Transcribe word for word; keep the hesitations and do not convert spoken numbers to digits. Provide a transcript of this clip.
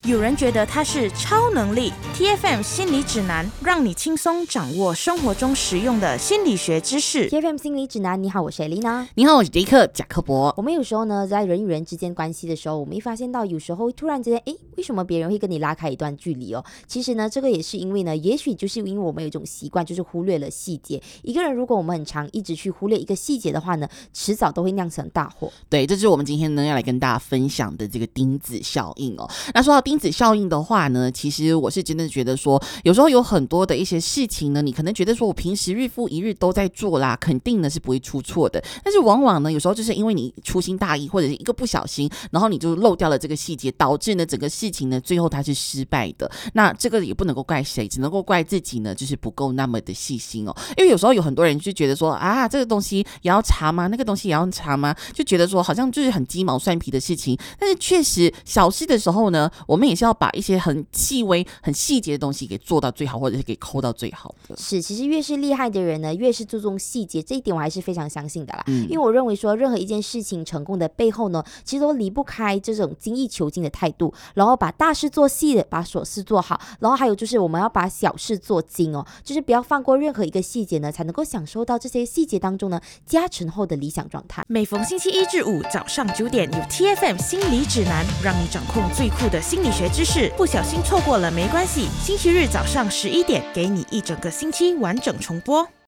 有人觉得它是超能力。 T F M 心理指南，让你轻松掌握生活中实用的心理学知识。 T F M 心理指南，你好，我是 Elena。 你好，我是迪克贾克伯。 我们有时候呢，在人与人之间关系的时候，我们会发现到有时候突然之间，诶，为什么别人会跟你拉开一段距离哦？其实呢，这个也是因为呢，也许就是因为我们有一种习惯，就是忽略了细节。一个人如果我们很常一直去忽略一个细节的话呢，迟早都会酿成大祸。 对，这就是我们今天呢要来跟大家分享的这个钉子效应哦。那说到钉子效应的话呢，其实我是真的觉得说，有时候有很多的一些事情呢，你可能觉得说我平时日复一日都在做啦，肯定呢是不会出错的。但是往往呢，有时候就是因为你粗心大意，或者是一个不小心，然后你就漏掉了这个细节，导致呢整个事情呢最后它是失败的。那这个也不能够怪谁，只能够怪自己呢，就是不够那么的细心哦。因为有时候有很多人就觉得说啊，这个东西也要查吗？那个东西也要查吗？就觉得说好像就是很鸡毛蒜皮的事情。但是确实小事的时候呢，我们也是要把一些很细微、很细节的东西给做到最好，或者是给抠到最好的。 是，其实越是厉害的人呢，越是注重细节，这一点我还是非常相信的啦。 嗯、 因为我认为说，任何一件事情成功的背后呢，其实都离不开这种精益求精的态度，然后把大事做细，把琐事做好，然后还有就是我们要把小事做精哦，就是不要放过任何一个细节呢，才能够享受到这些细节当中呢加成后的理想状态。 每逢星期一至五早上九点，有 T F M 心理指南，让你掌控最酷的心理学知识。不小心错过了没关系，星期日早上十一点，给你一整个星期完整重播。